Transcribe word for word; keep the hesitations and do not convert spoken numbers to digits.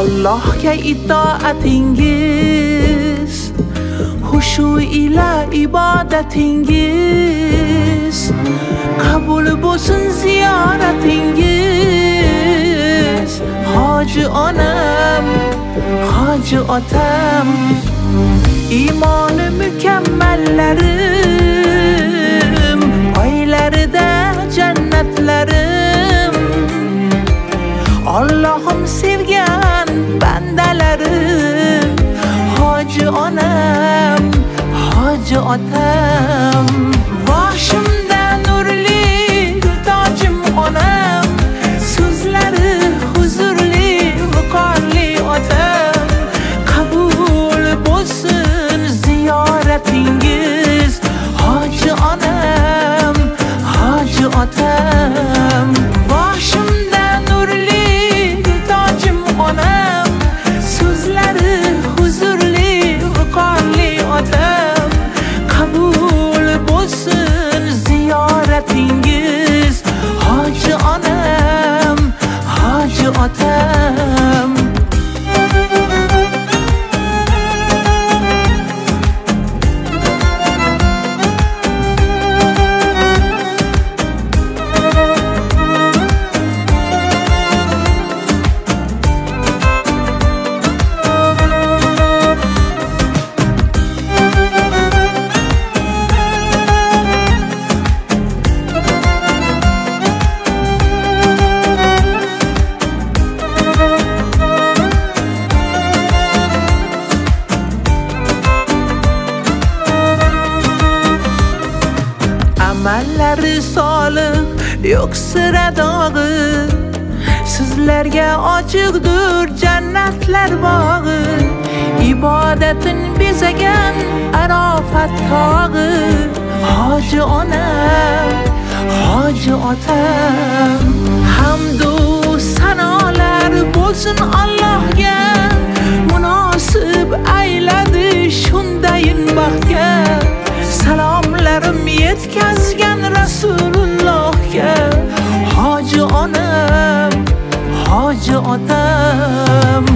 Allohga itoatingiz, xushu ila ibodatingiz, qabul bo'lsin ziyoratingiz. Hoji onam, hoji otam, iymoni mukammallarim, oylarida jannatlarim, Allohim sevgan bandalarim. Hoji onam, hoji otam, boshimda nurli tojim onam, so'zlari huzurli viqorli otam. Qabul bo'lsin ziyoratingiz. Hoji onam, hoji otam, boshimda nurli tojim onam, so'zlari huzurli viqorli otam. Qabul bo'lsin ziyoratingiz. Hoji onam, hoji otam. Amallari solih, yo'q sira dog'i, sizlarga ochiqdir jannatlar bog'i. Ibodatin bezagan arofat tog'i. Hoji onam, hoji otam, hamdu sanolar bo'lsin Allohga, munosib ayladi shundayin baxtga. Salomlarim yetkazgan Rasulullohga. Hoji onam, hoji otam,